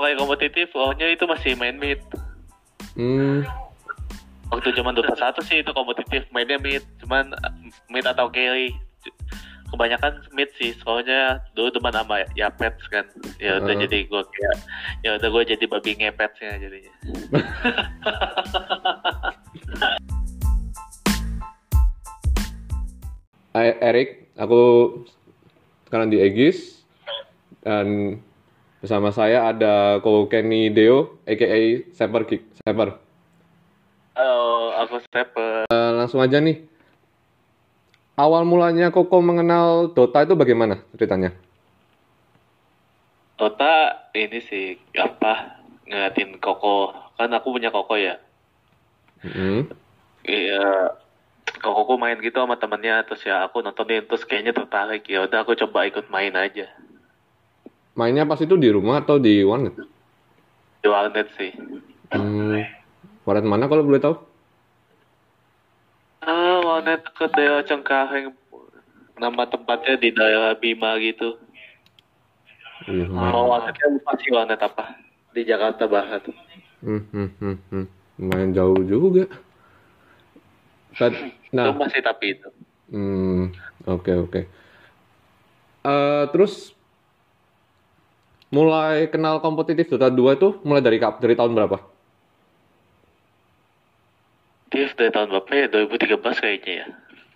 kayak kompetitif, awalnya itu masih main mid. Waktu zaman Dota 1 sih itu kompetitif, mainnya mid, cuman mid atau carry. Kebanyakan mid sih, soalnya dulu teman sama ya pets kan. Ya udah jadi gue kayak ya udah gue jadi babi ngepetsnya jadinya. Hai Erik, aku sekarang di Egis dan bersama saya ada Ko Kenny Deo, aka Saper Geek. Saper. Halo, aku Stephen. Langsung aja nih. Awal mulanya Koko mengenal Dota itu bagaimana ceritanya? Dota ini sih apa ngeliatin Koko, kan aku punya Koko ya. Iya, Koko main gitu sama temennya, terus ya aku nontonin, terus kayaknya tertarik, ya udah aku coba ikut main aja. Mainnya pas itu di rumah atau di warnet? Di warnet sih. Warnet mana kalau boleh tahu? Warnet ke daerah Cengkareng, nama tempatnya di daerah Bima gitu. Warnetnya lupa sih warnet apa, di Jakarta Barat. Lumayan jauh juga. Itu masih tapi itu. Oke. Terus mulai kenal kompetitif Dota 2 itu mulai dari tahun berapa? Dari tahun berapa ya? 2013 kayaknya ya.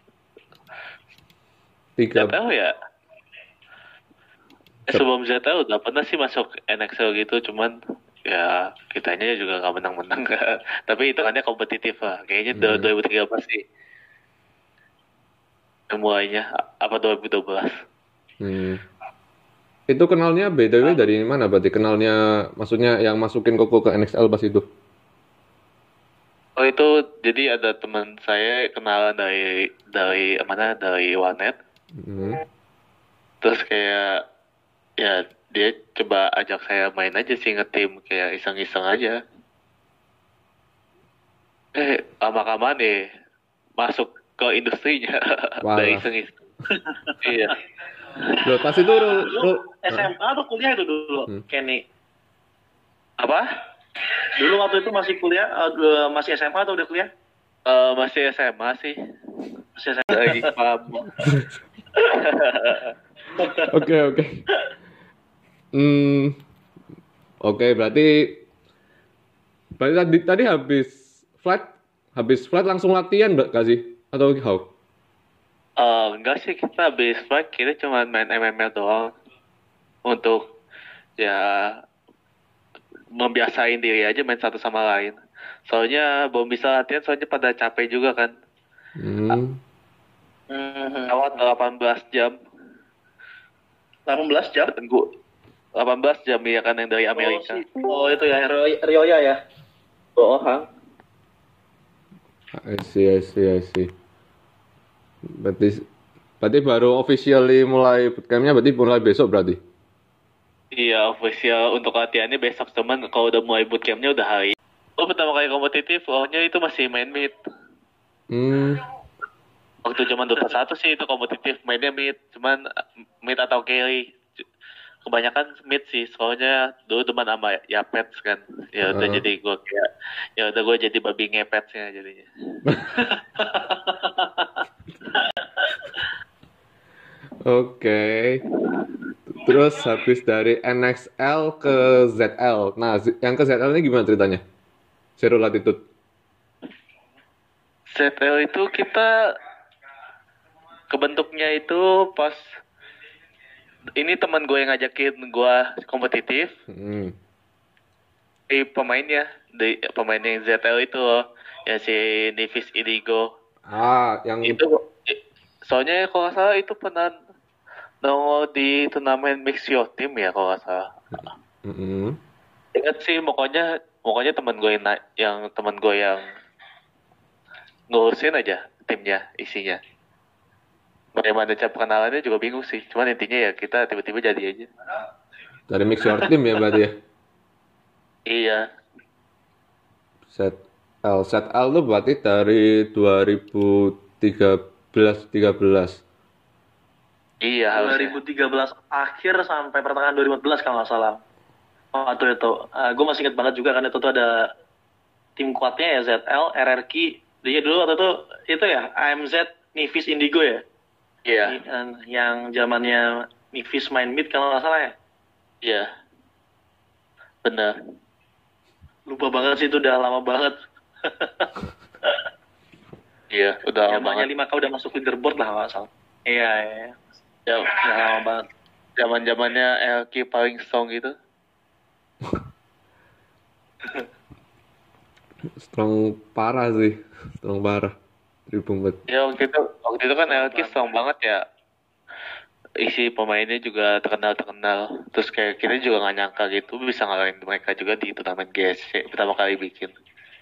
Gak tahu ya. Sebelum ZL udah pernah sih masuk NXL gitu, cuman ya kitanya juga gak menang-menang. Tapi itu hitungannya kompetitif lah. Kayaknya 2013 sih. Mulainya apa 2012? Itu kenalnya BTW dari mana berarti? Kenalnya maksudnya yang masukin Koko ke NXL pas itu? Oh itu jadi ada teman saya kenalan dari mana, dari warnet. Terus kayak ya dia coba ajak saya main aja sih, ngetim kayak iseng-iseng aja. Lama-kelamaan masuk ke industrinya. Dari iseng-iseng. Iya. Loh, pas itu SMA atau kuliah itu dulu, Kenny? Apa? Dulu waktu itu masih kuliah, masih SMA atau udah kuliah? Masih SMA sih. Masih SMA. Lagi paham. Oke. Oke, berarti tadi habis flight langsung latihan gak sih? Atau how? Enggak sih, kita habis flight kita cuma main MML doang untuk ya membiasain diri aja main satu sama lain. Soalnya belum bisa latihan, soalnya pada capek juga kan. Lewat 18 jam. 18 jam? Tunggu. 18 jam ya kan yang dari Amerika. Oh itu ya, Rioya ya? Hang. I see. Berarti baru officially mulai bootcampnya berarti mulai besok berarti? Iya, official untuk latihannya besok, teman. Kalau udah mulai bootcampnya udah hari. Pertama kali kompetitif, awalnya itu masih main mid. Waktu zaman Dota 1 sih itu kompetitif, mainnya mid, cuman mid atau carry. Kebanyakan mid sih, soalnya dulu teman sama ya pets kan. Ya udah jadi gue kayak ya udah gue jadi babi ngepetsnya jadinya. Oke. Terus habis dari NXL ke ZL. Nah, yang ke ZL ini gimana ceritanya? Zero Latitude. ZL itu kita kebentuknya itu pas ini teman gue yang ngajakin gue kompetitif. Pemainnya yang ZL itu loh, ya si Nivis Indigo. Yang itu soalnya kalau nggak salah itu pernah nongol di turnamen Mix Your Team ya kalau nggak salah. Ingat sih, pokoknya teman gue yang ngurusin aja timnya isinya. Bagaimana cara perkenalannya juga bingung sih. Cuman intinya ya kita tiba-tiba jadi aja. Dari Mix Your Team ya berarti ya? Iya. ZL itu berarti dari 2013. Iya, harusnya. 2013 akhir sampai pertengahan 2014 kalau nggak salah. waktu itu. Gue masih inget banget juga kan itu tuh ada tim kuatnya ya ZL, RRQ. Dia dulu waktu itu ya AMZ, Nivis Indigo ya. Iya. Yang zamannya Nivis main mid kalau nggak salah ya. Iya. Benar. Lupa banget sih, itu udah lama banget. Iya, udah lama Zamannya banget. 5K udah masuk leaderboard lah nggak salah. Iya, iya. Ya, Udah lama banget. zaman-zamannya LQ paling strong gitu. Strong parah sih, strong parah. 2004. Ya waktu itu kan LQ strong banget ya. Isi pemainnya juga terkenal. Terus kayak kita juga nggak nyangka gitu bisa ngalahin mereka juga di turnamen GSC pertama kali bikin.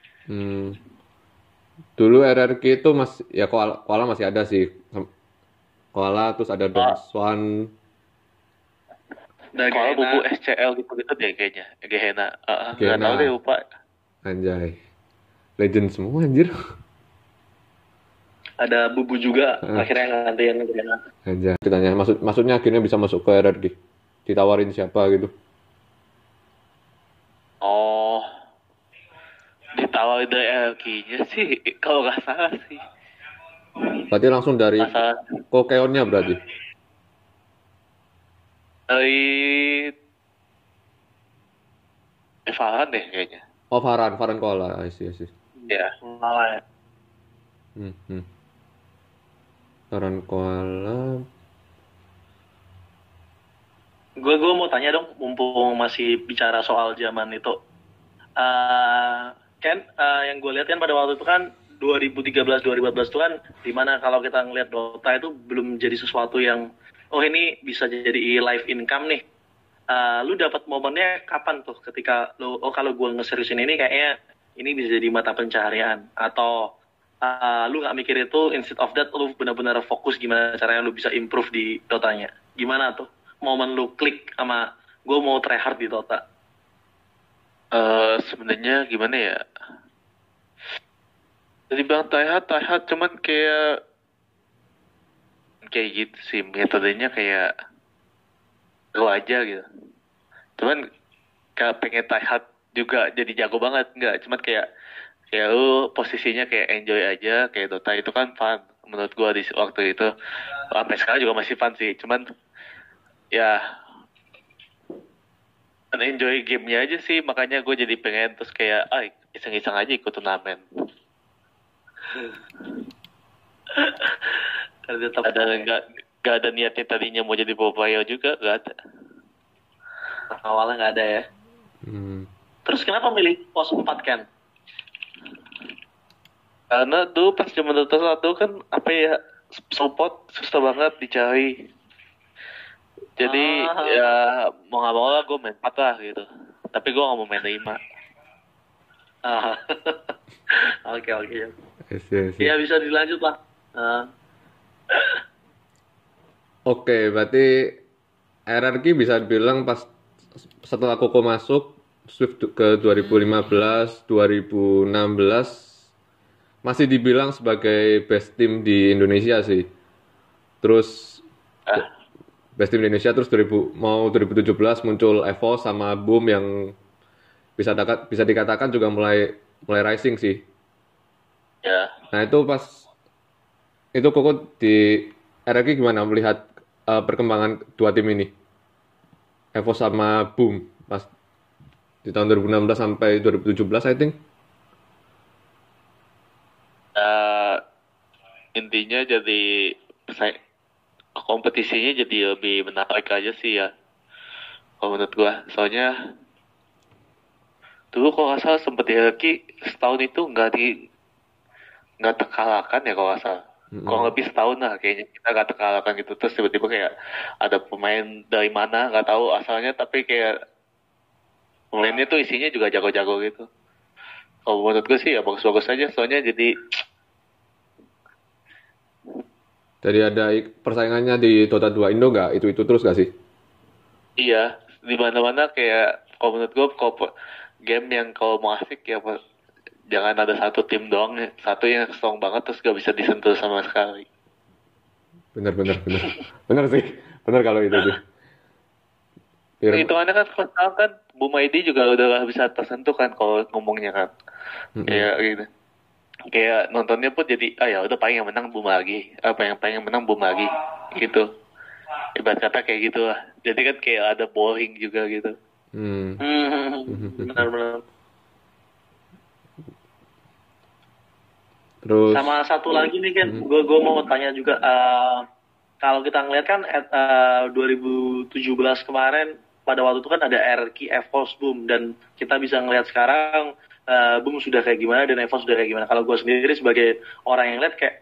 Dulu RRQ itu ya Koala masih ada sih. Koala terus ada Don Swan. Kalau bubu SCL gitu deh kayaknya. Gehena. Nggak tahu deh, lupa. Anjay. Legend semua anjir. Ada Bubu juga akhirnya gantian Gehena. Anjay. Ditanya maksudnya akhirnya bisa masuk ke RRQ. Ditawarin siapa gitu. Oh. Ditawarin dari LQ-nya sih kalau nggak salah sih. Berarti langsung dari Kokeonnya berarti. Dari Farhan deh kayaknya. Oh, Farhan Koala, I see. Ya. Malah ya. Farhan Koala. Gue mau tanya dong, mumpung masih bicara soal zaman itu. Yang gue lihat kan pada waktu itu kan 2013 2014 itu kan dimana kalau kita ngelihat Dota itu belum jadi sesuatu yang ini bisa jadi live income nih. Lu dapat momennya kapan tuh ketika lu kalau gue ngeseriusin ini kayaknya ini bisa jadi mata pencaharian, atau lu nggak mikir itu, instead of that lu benar-benar fokus gimana caranya lu bisa improve di Dotanya. Gimana tuh momen lu klik sama gue mau try hard di Dota? Sebenarnya gimana ya? Jadi bang try hard cuman kayak gitu sih, metodenya kayak lo aja gitu. Cuman kayak pengen try hard juga jadi jago banget, enggak, cuman kayak lu posisinya kayak enjoy aja. Kayak Dota itu kan fun menurut gua di waktu itu, sampai sekarang juga masih fun sih, cuman ya enjoy gamenya aja sih, makanya gue jadi pengen terus kayak iseng-iseng aja ikut turnamen. Gak ada niatnya tadinya mau jadi pro player juga, gak ada. Awalnya nggak ada ya. Terus kenapa milih pos 4 kan? Karena dulu pas zaman Dota 1 kan support susah banget dicari. Jadi ya mau nggak mau lah gue main 4 lah gitu. Tapi gue nggak mau main 5. Oke. Ya bisa dilanjut lah. Oke, berarti RRQ bisa dibilang pas setelah Koko masuk Swift ke 2015, 2016 masih dibilang sebagai best team di Indonesia sih. Terus best team di Indonesia, terus 2017 muncul Evo sama Boom yang bisa dikatakan juga mulai rising sih. Ya. Nah itu Koko di RRQ gimana melihat perkembangan dua tim ini, Evo sama Boom pas di tahun 2016 sampai 2017 I think? Intinya jadi kompetisinya jadi lebih menarik aja sih ya kalau menurut gua. Soalnya dulu kalau nggak salah sempet di RRQ setahun itu nggak terkalahkan ya kalau nggak salah. Kalau lebih setahun lah kayaknya kita nggak terkalahkan gitu. Terus tiba-tiba kayak ada pemain dari mana nggak tahu asalnya, tapi kayak pemainnya tuh isinya juga jago-jago gitu. Kalau menurut gue sih ya bagus-bagus aja, soalnya jadi ada persaingannya di Dota 2 Indo nggak? Itu terus nggak sih? Iya, di mana-mana kayak kalau menurut gue game yang kalau mau asik ya jangan ada satu tim doang, satu yang strong banget terus gak bisa disentuh sama sekali. Bener sih, bener kalau itu sih. Hitungannya kan kalau sekarang kan Boom ID juga udah bisa tersentuh kan kalau ngomongnya kan. Kayak gitu. Kayak nontonnya pun jadi ya udah paling yang menang Boom lagi. Apa yang paling yang menang Boom lagi. Gitu. Ibarat kata kayak gitu lah. Jadi kan kayak ada boring juga gitu. Benar-benar. Terus Sama satu lagi nih kan, gue mau tanya juga, kalau kita ngeliat kan 2017 kemarin pada waktu itu kan ada RRQ EVOS Boom, dan kita bisa ngeliat sekarang Boom sudah kayak gimana dan EVOS sudah kayak gimana. Kalau gue sendiri sebagai orang yang lihat kayak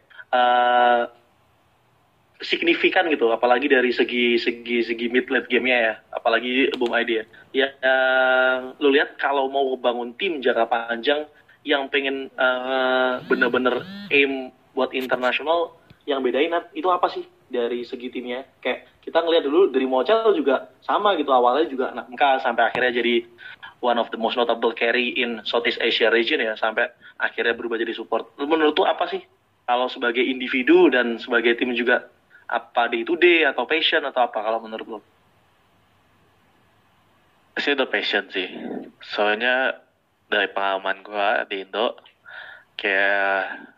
signifikan gitu, apalagi dari segi mid late gamenya ya, apalagi Boom ID ya. Lu lihat kalau mau bangun tim jangka panjang yang pengen bener-bener aim buat internasional, yang bedain itu apa sih dari segi timnya? Kayak kita ngelihat dulu dari Mochel juga sama gitu, awalnya juga anak MK sampai akhirnya jadi one of the most notable carry in Southeast Asia region ya, sampai akhirnya berubah jadi support. Menurut tuh apa sih kalau sebagai individu dan sebagai tim juga, apa day to day atau passion atau apa kalau menurut lo? Pasti udah passion sih. Soalnya dari pengalaman gua di Indo, kayak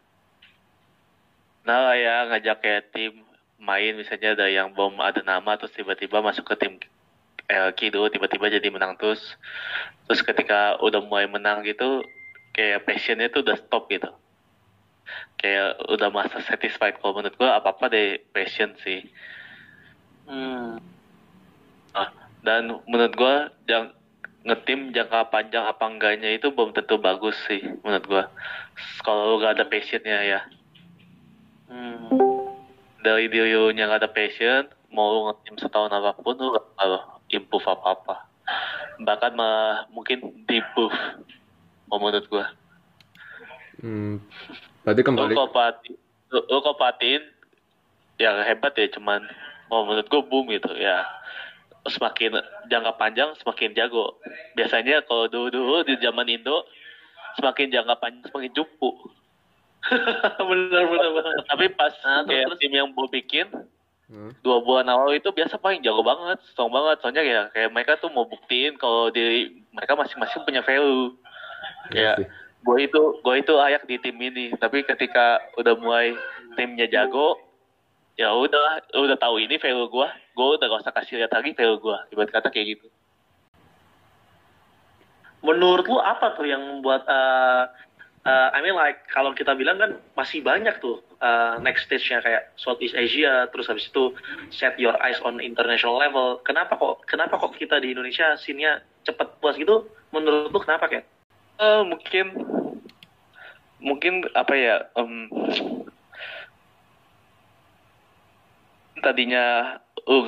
ya ngajak kayak tim main, misalnya ada yang belum ada nama terus tiba-tiba masuk ke tim LQ dulu, tiba-tiba jadi menang terus ketika udah mulai menang gitu, kayak passionnya tuh udah stop gitu. Kayak udah masa satisfied. Kalau menurut gua apa-apa deh passion sih. Dan menurut gua ngetim jangka panjang apa enggaknya itu belum tentu bagus sih menurut gua. Kalau lu gak ada passionnya ya. Dari diri lu nya gak ada passion, mau lu ngetim setahun apapun lu gak bakal improve apa-apa. Bahkan malah mungkin di-buff menurut gua. Berarti kembali. Lu kalau perhatiin yang hebat ya cuman menurut gua Boom gitu ya. Semakin jangka panjang semakin jago. Biasanya kalau dulu di zaman Indo semakin jangka panjang semakin cupu. benar. Tapi pas kayak tim yang gue bikin 2 bulan awal itu biasa paling jago banget, strong banget. Soalnya ya kayak mereka tuh mau buktiin kalau mereka masing-masing punya value. Kayak gue itu layak di tim ini. Tapi ketika udah mulai timnya jago, ya udah tahu ini value gue udah gak usah kasih lihat lagi value gue, ibarat kata kayak gitu. Menurut lu apa tuh yang membuat I mean like kalau kita bilang kan masih banyak tuh next stage-nya kayak Southeast Asia, terus habis itu set your eyes on international level. Kenapa kok kita di Indonesia scene-nya cepet puas gitu? Menurut lu kenapa kayak? Mungkin apa ya? Tadinya lu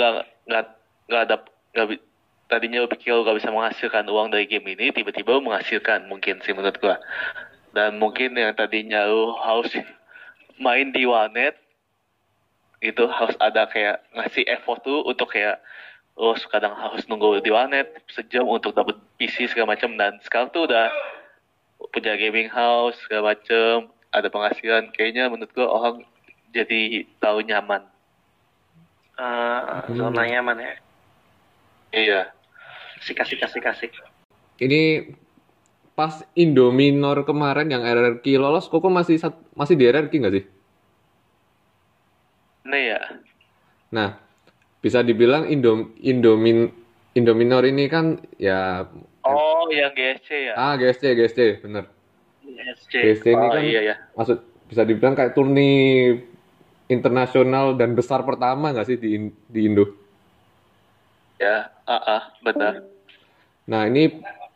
tadinya lu pikir lu gak bisa menghasilkan uang dari game ini, tiba-tiba lu menghasilkan, mungkin sih menurut gua. Dan mungkin yang tadinya lu harus main di warnet itu harus ada kayak ngasih effort tuh untuk kayak lu kadang harus nunggu di warnet sejam untuk dapat PC segala macam, dan sekarang tuh udah punya gaming house segala macam, ada penghasilan. Kayaknya menurut gua orang jadi tahu nyaman. Zona nyaman ya. Iya. Kasih. Ini pas Indominor kemarin yang RRQ lolos, Koko masih di RRQ nggak sih? Nah ya. Nah, bisa dibilang Indominor ini kan ya. Oh, yang GSC ya? GSC, bener. GSC ini kan iya. Maksud bisa dibilang kayak turni internasional dan besar pertama nggak sih di Indo? Ya, benar. Nah ini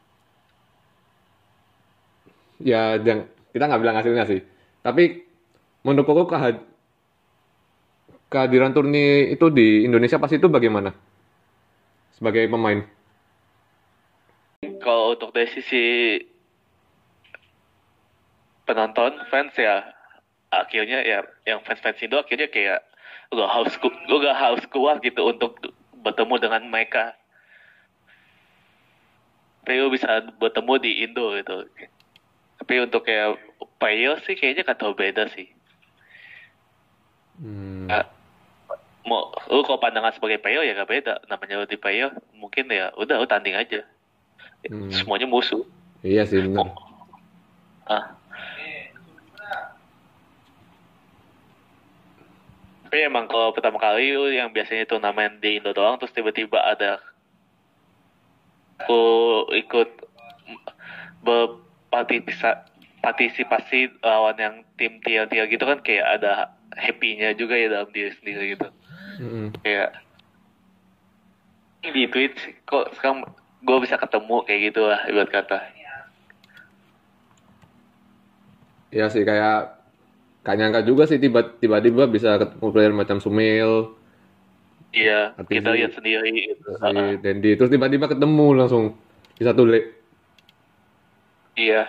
ya kita nggak bilang hasilnya sih, tapi menurut Koko kehadiran turni itu di Indonesia pas itu bagaimana sebagai pemain? Kalau untuk dari sisi penonton, fans ya, akhirnya ya yang fans Indo akhirnya kayak gak harus kuat gitu untuk bertemu dengan mereka. Tapi lu bisa bertemu di Indo gitu. Tapi untuk kayak player sih kayaknya gak tau beda sih. mau lu kalau pandangan sebagai player ya gak beda, namanya lu di player mungkin ya udah lu tanding aja. Semuanya musuh. Iya sih benar. Tapi emang kalau pertama kali lu yang biasanya turnamen di Indo doang, terus tiba-tiba ada aku ikut berpartisipasi lawan yang tim tier-tier gitu kan, kayak ada happy-nya juga ya dalam diri sendiri gitu. Kayak di Twitch kok sekarang gue bisa ketemu kayak gitu lah ibarat kata. Iya sih, kayak gak nyangka juga sih tiba-tiba bisa ketemu player macam Sumil. Iya, Artizi, kita lihat sendiri gitu. si Dendi, terus tiba-tiba ketemu langsung di satu leg. Iya.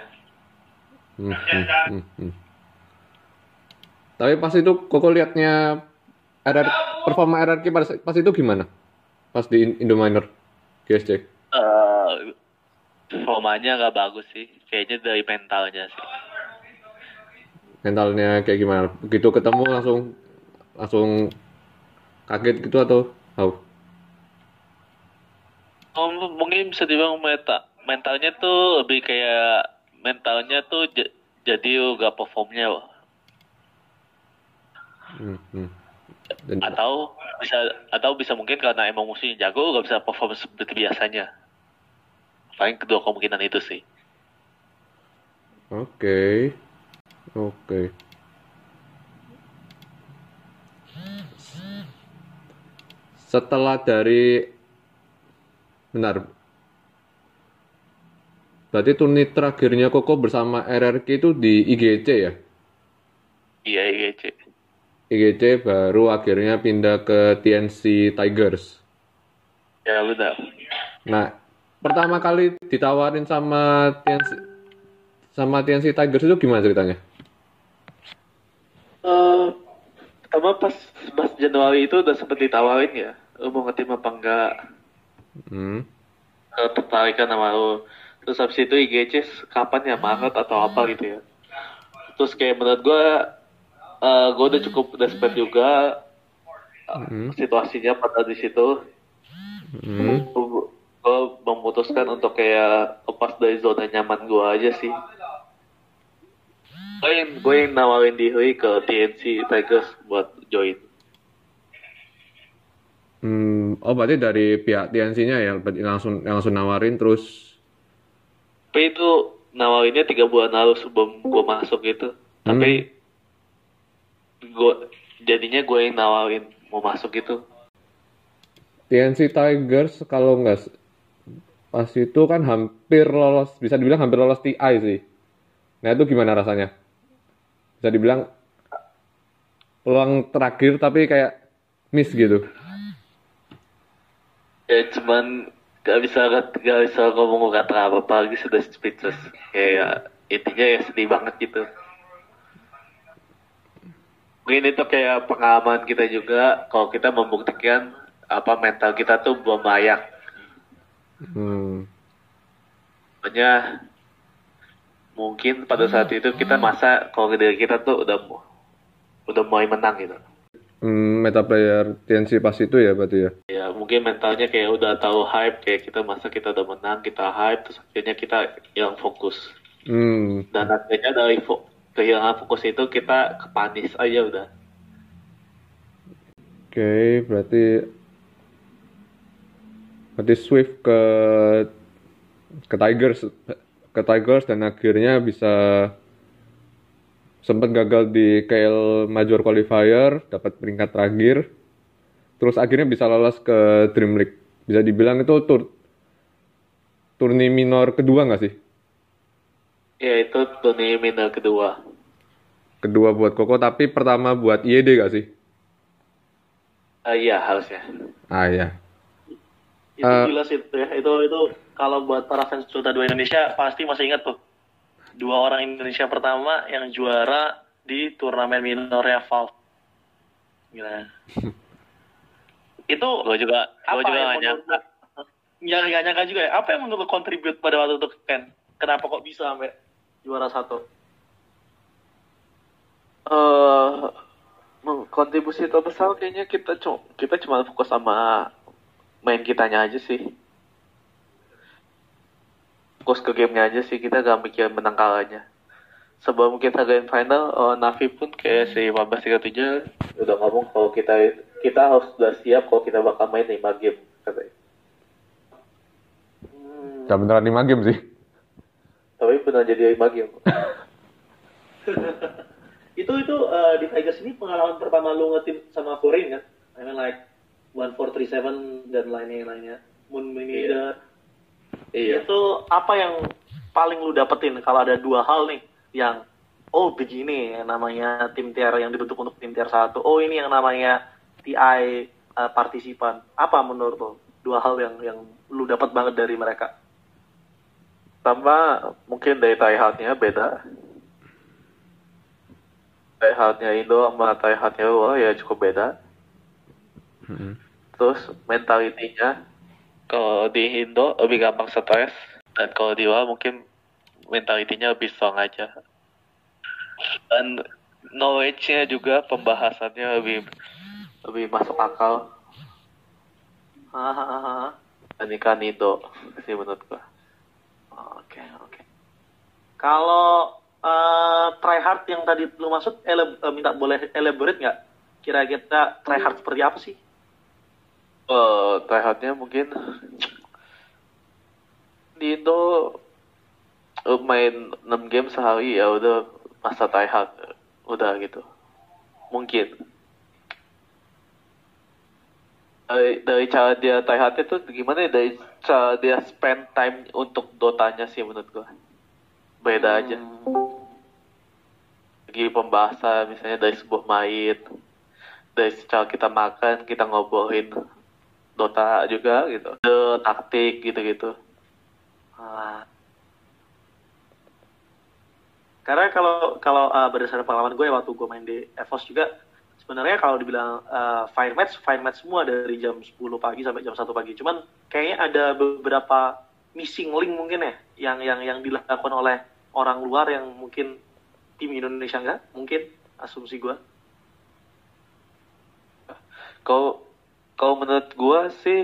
Tapi pas itu Koko liatnya performa RRQ pas itu gimana? Pas di Indominor GSC? Performanya gak bagus sih, kayaknya dari mentalnya sih. Mentalnya kayak gimana? Begitu ketemu langsung kaget gitu atau how? Mungkin bisa dibilang mentalnya tuh lebih kayak mentalnya tuh jadi gak performnya loh. Atau bisa mungkin karena emang musuhnya jago gak bisa perform seperti biasanya. Paling kedua kemungkinan itu sih. Oke. Setelah dari berarti turni terakhirnya Koko bersama RRQ itu di IGC ya? Iya, IGC. IGC baru akhirnya pindah ke TNC Tigers. Ya udah. Nah, pertama kali ditawarin sama TNC Tigers itu gimana ceritanya? Pertama pas Januari itu udah sempet ditawarin ya, lu mau nge-team apa enggak? Tertarikan sama lu. Terus habis itu IGC kapan ya, Maret atau apa gitu ya. Terus kayak menurut gue udah cukup desperate juga situasinya pada di situ. Gue memutuskan untuk kayak lepas dari zona nyaman gue aja sih. Gue yang nawarin diri ke TNC Tigers buat join. Berarti dari pihak TNC-nya ya, berarti langsung nawarin terus. Tapi itu nawarinnya 3 bulan lalu sebelum gue masuk gitu. Tapi gue yang nawarin mau masuk gitu. TNC Tigers kalau nggak pas itu kan hampir lolos, bisa dibilang hampir lolos TI sih. Nah itu gimana rasanya? Bisa dibilang peluang terakhir tapi kayak miss gitu. Ya cuman gak bisa ngomong kata apa lagi, sudah speechless. Kayak intinya ya sedih banget gitu. Mungkin itu kayak pengalaman kita juga kalau kita membuktikan apa mental kita tuh belum layak. Makanya mungkin pada saat itu kita masa kalau diri kita tuh udah mulai menang gitu. Meta player TNC pas itu ya berarti ya? Ya mungkin mentalnya kayak udah tahu hype, kayak kita masa kita udah menang, kita hype, terus akhirnya kita hilang fokus. Dan akhirnya dari kehilangan fokus itu kita kepanis aja udah. Oke, berarti Swift ke Tigers dan akhirnya bisa sempat gagal di KL Major Qualifier, dapat peringkat terakhir. Terus akhirnya bisa lolos ke Dream League. Bisa dibilang itu turni minor kedua nggak sih? Ya itu turni minor kedua. Kedua buat Koko, tapi pertama buat IED nggak sih? Iya harusnya. Iya. Itu jelas itu ya. Itu kalau buat para fans Dota 2 Indonesia pasti masih ingat tuh. 2 orang Indonesia pertama yang juara di turnamen minornya Valve. Gila. Itu gue juga gak nyangka. Gak nyangka juga ya. Apa yang menurut kontribut pada waktu itu Ken? Kenapa kok bisa sampai juara 1? kontribusi terbesar kayaknya kita cuma fokus sama main kitanya aja sih. Fokus ke gamenya aja sih, kita gak mikir menang kalahnya. Sebelum kita grand final, Navi pun kayak si 1537 udah ngomong kalau kita harus udah siap kalau kita bakal main 5 game katanya. Gak beneran 5 game sih. Tapi benar jadi 5 game. Itu di Tigers ini pengalaman pertama lu nge-team sama foreign kan? I mean like 1437 dan lainnya. Moon Leader. Iya. Itu apa yang paling lu dapetin kalau ada dua hal nih yang begini yang namanya tim tier yang dibentuk untuk tim tier 1. Ini yang namanya TI partisipan. Apa menurut lo? Dua hal yang lu dapat banget dari mereka. Sama mungkin dari tryhardnya beda. Tryhardnya Indo sama tryhardnya luar ya cukup beda. Terus mentalitinya, kalau di Indo lebih gampang stres, dan kalau di luar mungkin mentalitinya lebih strong aja. Dan knowledge-nya juga, pembahasannya lebih masuk akal. Dibandingkan Indo sih menurut gua. Oke. Kalau tryhard yang tadi lu maksud, minta boleh elaborate nggak? Kira-kira tryhard seperti apa sih? Tryhardnya mungkin di Indo main 6 game sehari ya udah masa tryhard, udah gitu. Mungkin dari cara dia tryhard itu gimana ya, dari cara dia spend time untuk dotanya sih menurut gua beda aja. Lagi pembahasan misalnya dari sebuah main, dari cara kita makan, kita ngobrolin Dota juga gitu, taktik gitu-gitu. Karena kalau berdasarkan pengalaman gue waktu gue main di EVOS juga, sebenarnya kalau dibilang fire match semua dari jam 10 pagi sampai jam 1 pagi. Cuman kayaknya ada beberapa missing link mungkin ya yang dilakukan oleh orang luar yang mungkin tim Indonesia enggak, mungkin asumsi gue. Kalau menurut gua sih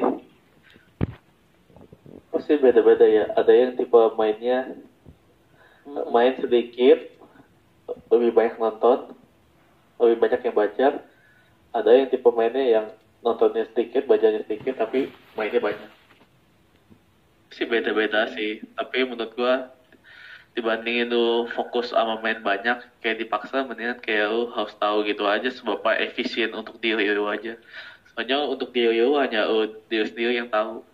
pasti beda-beda ya. Ada yang tipe mainnya main sedikit, lebih banyak nonton, lebih banyak yang baca. Ada yang tipe mainnya yang nontonnya sedikit, bacanya sedikit, tapi mainnya banyak. Sih beda-beda sih. Tapi menurut gua dibandingin lu fokus sama main banyak, kayak dipaksa, mendingan kayak lu harus tahu gitu aja seberapa efisien untuk diri lu aja. Soalnya untuk diri lu hanya diri sendiri yang tahu.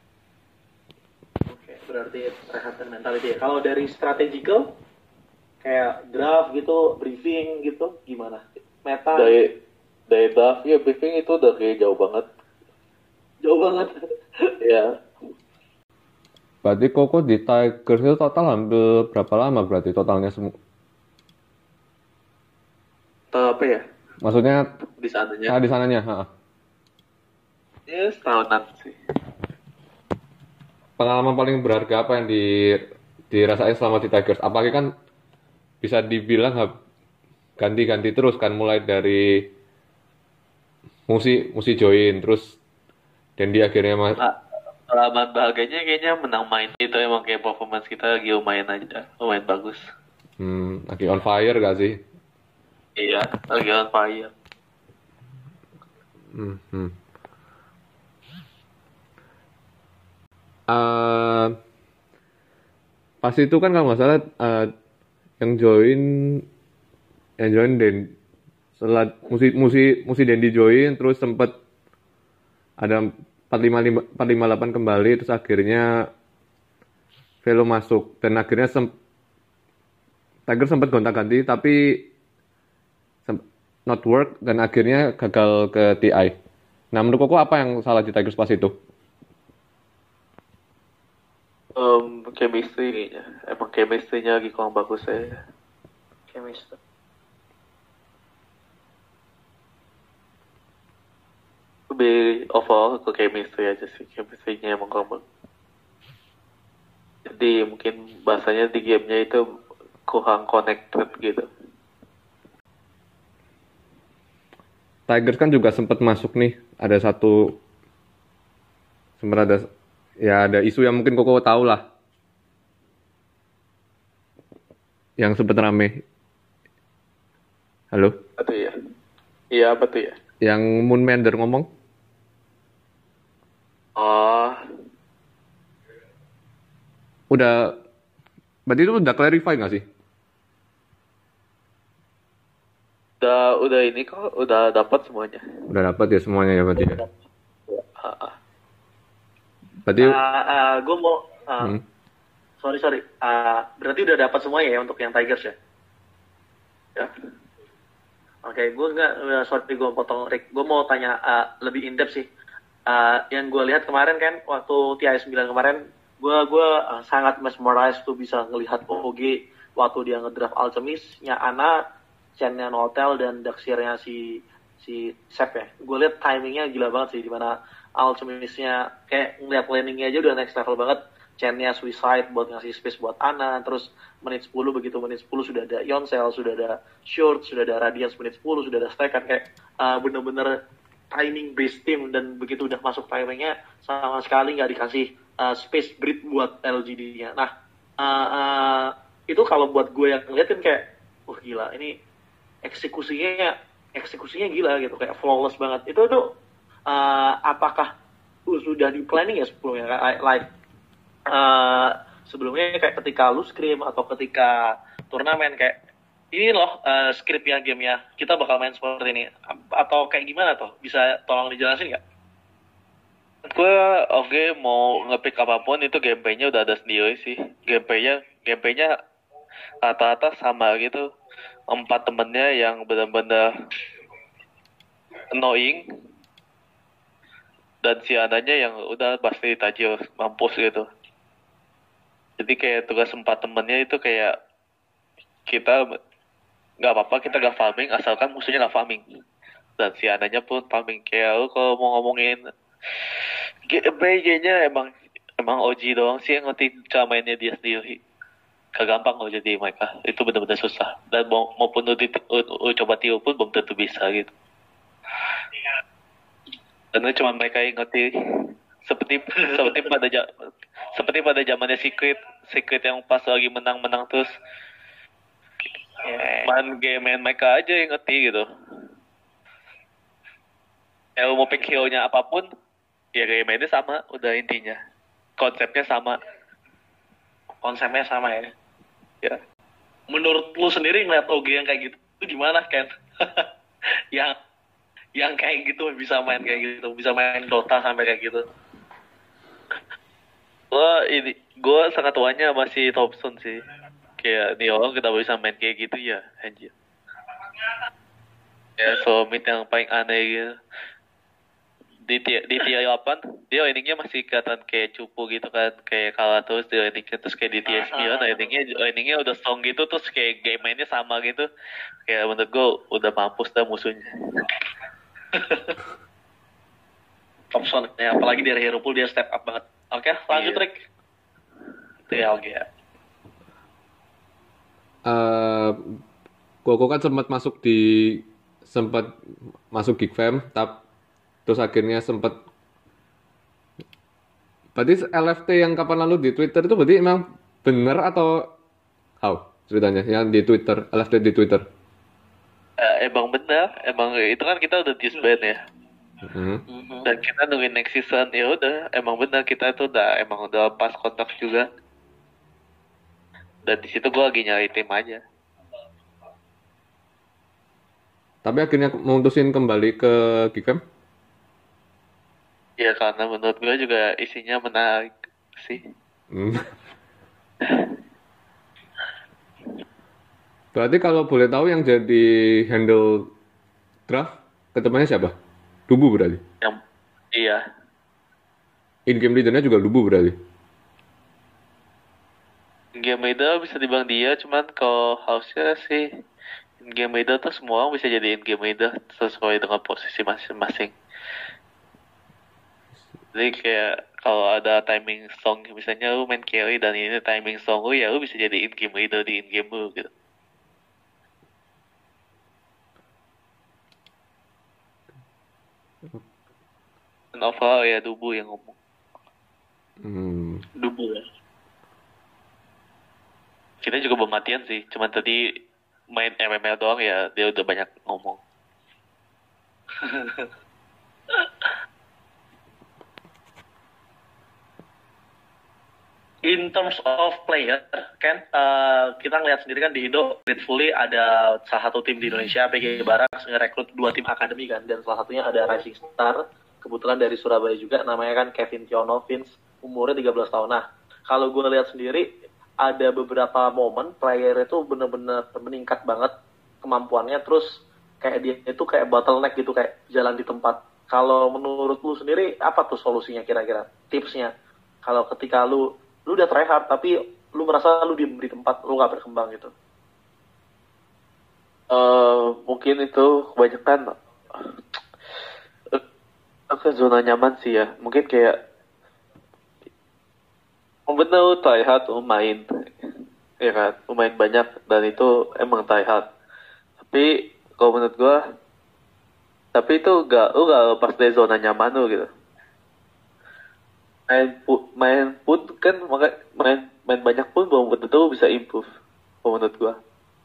Oke, berarti rehat dan mentality ya. Kalau dari strategical, kayak draft gitu, briefing gitu, gimana? Meta? Dari draft, ya briefing itu udah kayak jauh banget. Jauh banget. Ya. Berarti Koko di Tigers itu total hampir berapa lama berarti totalnya semua? Apa ya? Maksudnya di sananya? Di sananya, Ya setahunan sih. Pengalaman paling berharga apa yang dirasain selama di Tigers? Apalagi kan bisa dibilang ganti-ganti terus kan, mulai dari Musi join terus dan di akhirnya Pengalaman bahagianya kayaknya menang main itu, emang kayak performance kita lagi lumayan bagus. Lagi on fire gak sih? Iya, lagi on fire. Pas itu kan kalau nggak salah yang join Dan setelah Musi Dendi join, terus sempat ada 458 kembali, terus akhirnya Velo masuk dan akhirnya Tiger sempat gonta-ganti tapi not work dan akhirnya gagal ke TI. Nah, menurut Koko apa yang salah di Tigers pas itu? Chemistry kayaknya. Emang chemistry-nya lagi kurang bagus ya. Chemistry. Lebih overall ke chemistry aja sih. Chemistry-nya emang kurang bagus. Jadi mungkin bahasanya di gamenya itu kurang connected gitu. Tigers kan juga sempat masuk nih. Sempat ada isu yang mungkin Koko tahu lah. Yang sempat rame. Halo? Apa tuh ya? Iya, apa tuh ya? Yang Moonmander ngomong? Oh, Berarti itu udah clarify nggak sih? udah ini kok, udah dapat semuanya. Udah dapat ya semuanya ya berarti ya. Ah, Berarti Gue mau hmm, sorry. Berarti udah dapat semuanya ya untuk yang Tigers ya? ya. Oke, gue nggak, sorry gue potong Rick. Gue mau tanya lebih in depth sih. Yang gue lihat kemarin kan waktu TI 9 kemarin, gue sangat mesmerized tuh bisa ngelihat OG waktu dia ngedraft Alchemist-nya Ana, Chen-nya Notel dan Daxir-nya si Sep ya. Gue lihat timingnya gila banget sih, dimana Alchemist-nya kayak ngeliat landing-nya aja udah next level banget. Chen-nya Suicide buat ngasih space buat Ana, terus menit 10 begitu menit 10 sudah ada Yonsel, sudah ada Short, sudah ada Radiance menit 10, sudah ada Stekan, kayak bener-bener timing based team, dan begitu udah masuk timingnya sama sekali nggak dikasih space breed buat LGD-nya. Nah, itu kalau buat gue yang ngeliatin kayak, gila, ini eksekusinya gila gitu, kayak flawless banget. Itu tuh apakah sudah di planning ya sebelumnya, sebelumnya kayak ketika lu scrim atau ketika turnamen kayak ini loh skripnya gamenya kita bakal main seperti ini, atau kayak gimana tuh, bisa tolong dijelasin nggak? Gue oke, mau ngepick apapun itu gameplaynya udah ada sendiri sih. Gameplaynya rata-rata sama gitu. 4 temennya yang benar-benar annoying, dan si Ananya yang udah pasti tajir mampus gitu. Jadi kayak tugas 4 temennya itu kayak kita nggak apa-apa, kita nggak farming asalkan musuhnya nggak farming, dan si Ananya pun farming. Kayak lu kalau mau ngomongin gameplay-nya emang OG doang sih yang ngerti cara mainnya dia sendiri. Gak gampang loh jadi mereka, itu benar-benar susah, dan maupun lu coba tiru pun belum tentu bisa gitu. Karena cuma mereka yang ngerti, seperti pada zamannya Secret yang pas lagi menang terus main mereka aja yang ngerti gitu. Kalau mau pick hero-nya apapun, ya game-nya sama, udah intinya. Konsepnya sama Ya. ya. Menurut lu sendiri ngeliat OG yang kayak gitu itu gimana, Ken? yang kayak gitu bisa main kayak gitu, bisa main Dota sampai kayak gitu. Gue sangat tuanya masih Thompson sih. Kayak nih orang kita bisa main kayak gitu ya, anjir. Ya, so mid yang paling aneh gitu. Di tier 8 dia endingnya masih kelihatan kayak cupu gitu kan, kayak kalah terus di endingnya, terus kayak di tier 9 endingnya udah strong gitu, terus kayak game mainnya sama gitu. Kayak menurut gue udah mampus dah musuhnya. Thompson ya, apalagi dari hero pool dia step up banget. Oke, lanjut Rick. Itu ya OG ya. Koko kan sempat masuk Geek Fam, terus akhirnya berarti LFT yang kapan lalu di Twitter itu berarti emang bener atau how ceritanya yang di Twitter, LFT di Twitter? Emang benar, emang itu kan kita udah disband ya. Dan kita nungguin next season, ya udah emang benar kita tuh emang udah pas kontak juga. Dan di situ gue lagi nyari tim aja. Tapi akhirnya memutusin kembali ke Geek Fam? Ya karena menurut gue juga isinya menarik sih. Berarti kalau boleh tahu yang jadi handle draft ketemunya siapa? Dubu berarti? Iya. In-game leadernya juga Dubu berarti? In-game leader bisa dibilang dia, cuman kalau house-nya sih in-game leader tuh semua orang bisa jadi in-game leader sesuai dengan posisi masing-masing. Jadi kayak kalau ada timing song, misalnya lu main carry dan ini timing song lu, ya lu bisa jadi in-game leader di in-game lu gitu. Dan overall ya Dubu yang ngomong. Dubu ya. Kita juga belum matian sih, cuman tadi main MML doang ya dia udah banyak ngomong. In terms of player, kan kita ngeliat sendiri kan di Indo, gratefully ada salah satu tim di Indonesia, PG Baraks, ngerekrut 2 tim akademi kan, dan salah satunya ada Rising Star, kebetulan dari Surabaya juga, namanya kan Kevin Tiono Vince, umurnya 13 tahun. Nah, kalau gue lihat sendiri, ada beberapa momen player itu bener-bener meningkat banget kemampuannya, terus kayak dia itu kayak bottleneck gitu, kayak jalan di tempat. Kalau menurut lu sendiri, apa tuh solusinya kira-kira? Tipsnya? Kalau ketika lu udah try hard tapi lu merasa lu diem di tempat, lu gak berkembang gitu. Mungkin itu kebanyakan ke zona nyaman sih ya. Mungkin kayak bener try hard main, ya kan, main banyak dan itu emang try hard. Tapi kalau menurut gua, tapi itu lu gak lepas dari zona nyaman lu gitu. Main pun kan main banyak pun belum tentu bisa improve kalau menurut gua.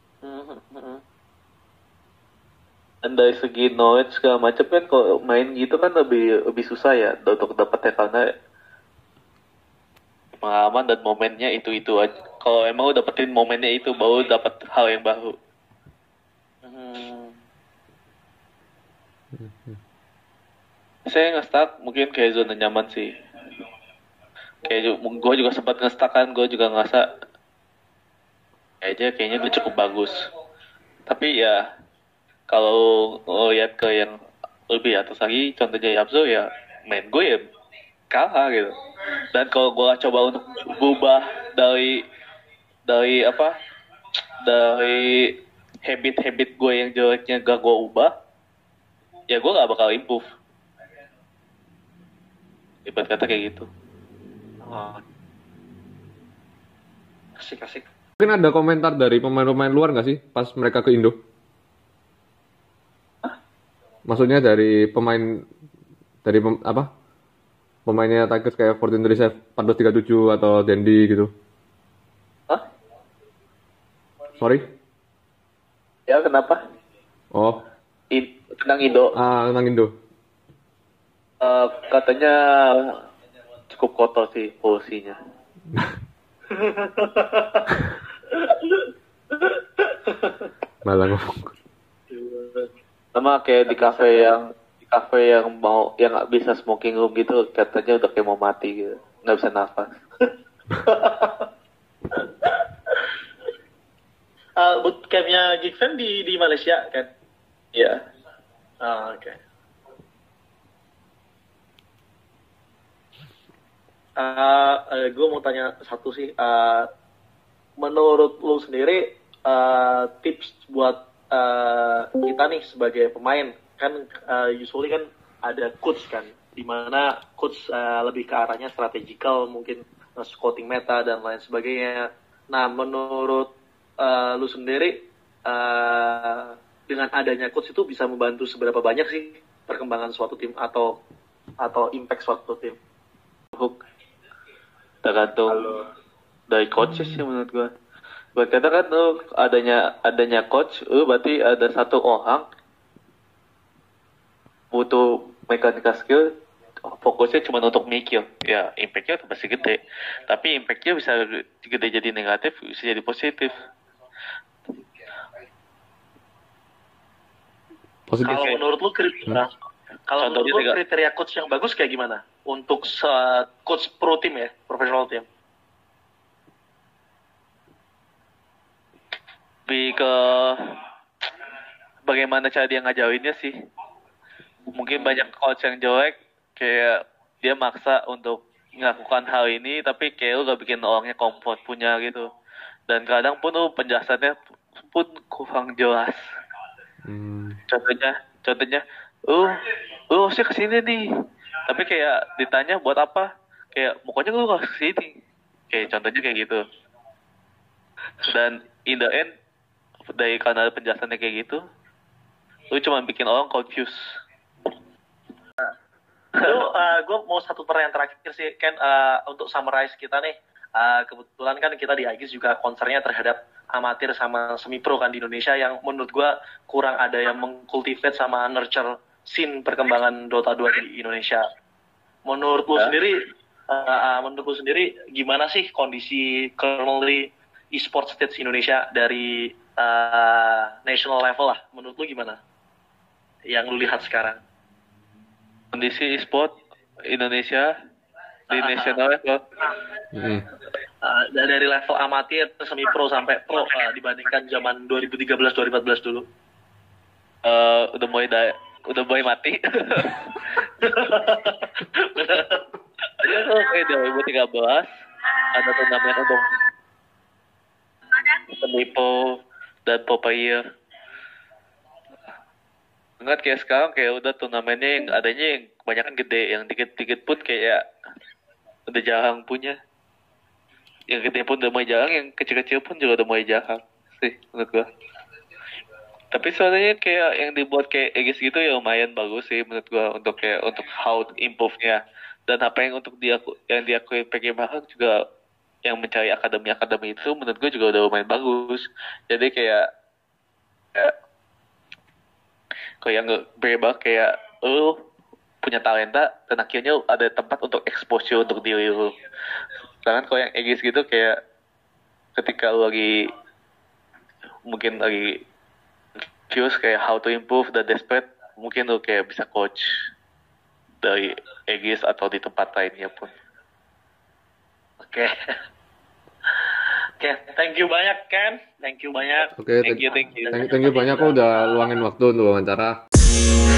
Dan dari segi knowledge segala macam kan kalau main gitu kan lebih susah ya untuk dapetnya karena pengalaman dan momennya itu aja. Kalau emang lu dapetin momennya itu baru dapat hal yang baru. Saya nge-stuck mungkin kayak zona nyaman sih. Kayak gue juga sempat nge-stuck kan, gue juga ngerasa kayaknya udah cukup bagus. Tapi ya kalau lihat ke yang lebih atas lagi, contohnya Yapzo ya main gue ya kalah gitu. Dan kalau gue coba untuk berubah dari apa, dari habit gue yang jeleknya gak gue ubah, ya gue gak bakal improve. Ibarat kata kayak gitu. Asik. Mungkin ada komentar dari pemain-pemain luar nggak sih pas mereka ke Indo? Maksudnya dari pemain apa? Pemainnya Tigers kayak 1437 atau Dendi gitu. Hah? Sorry? Ya kenapa? Oh. Tentang Indo. Tentang Indo. Katanya cukup kotor sih polusinya. Malah ngomong. Sama kayak di kafe yang mau yang nggak bisa smoking room gitu, katanya udah kayak mau mati gitu, nggak bisa nafas. Bootcampnya Geekfam di Malaysia kan? Iya. Oke. Gue mau tanya satu sih. Menurut lu sendiri, tips buat kita nih sebagai pemain kan, usually kan ada coach kan, dimana coach lebih ke arahnya strategical, mungkin scouting meta dan lain sebagainya. Nah, menurut lu sendiri, dengan adanya coach itu bisa membantu seberapa banyak sih perkembangan suatu tim atau impact suatu tim? Tergantung dari coaches sih menurut gua. Buat kata kan adanya coach, berarti ada satu orang butuh mechanical skill, fokusnya cuma untuk mikir, ya impactnya pasti gede. Tapi impactnya bisa gede jadi negatif, bisa jadi positif. Kalau menurut lu kriteria coach yang bagus kayak gimana untuk coach pro tim ya, professional tim? Lebih ke bagaimana cara dia ngajarinnya sih. Mungkin banyak coach yang jelek, kayak dia maksa untuk melakukan hal ini, tapi kayak lu gak bikin orangnya comfort punya gitu. Dan kadang pun lu penjelasannya pun kurang jelas. Contohnya, lu harusnya kesini nih, tapi kayak ditanya buat apa, kayak pokoknya lu harus kesini, kayak contohnya kayak gitu. Dan in the end, dari karena penjelasannya kayak gitu, lu cuma bikin orang confused. Itu gue mau satu pertanyaan terakhir sih, Ken, untuk summarize kita nih. Kebetulan kan kita di Aegis juga concernnya terhadap amatir sama semi-pro kan di Indonesia, yang menurut gue kurang ada yang mengkultivate sama nurture scene perkembangan Dota 2 di Indonesia. Menurut lu sendiri, gimana sih kondisi currently e-sport stage Indonesia dari national level lah? Menurut lu gimana? Yang lu lihat sekarang? Kondisi e-sport Indonesia di national level. Dari level amatir, semi pro sampai pro, dibandingkan zaman 2013-2014 dulu. Udah mulai mati. Aja tuh kayak 2013 ada turnamen untuk semi pro dan pro player. Enggak kayak sekarang kayak udah turnamennya yang adanya yang kebanyakan gede, yang dikit-dikit pun kayak udah jarang punya. Yang gede pun udah mulai jarang, yang kecil-kecil pun juga udah mulai jarang sih menurut gua. Tapi soalnya kayak yang dibuat kayak Aegis gitu ya lumayan bagus sih menurut gua untuk how to improve-nya. Dan apa yang yang diakui PG Mahal juga yang mencari akademi itu menurut gua juga udah lumayan bagus. Jadi kayak yang berubah kayak lu punya talenta dan akhirnya ada tempat untuk exposure untuk diri lu. Sedangkan kalau yang Aegis gitu kayak ketika lu mungkin lagi curious kayak how to improve dan desperate, mungkin lu kayak bisa coach dari Aegis atau di tempat lainnya pun. Oke, thank you banyak Ken. Thank you banyak. Thank you banyak kok udah luangin waktu untuk wawancara.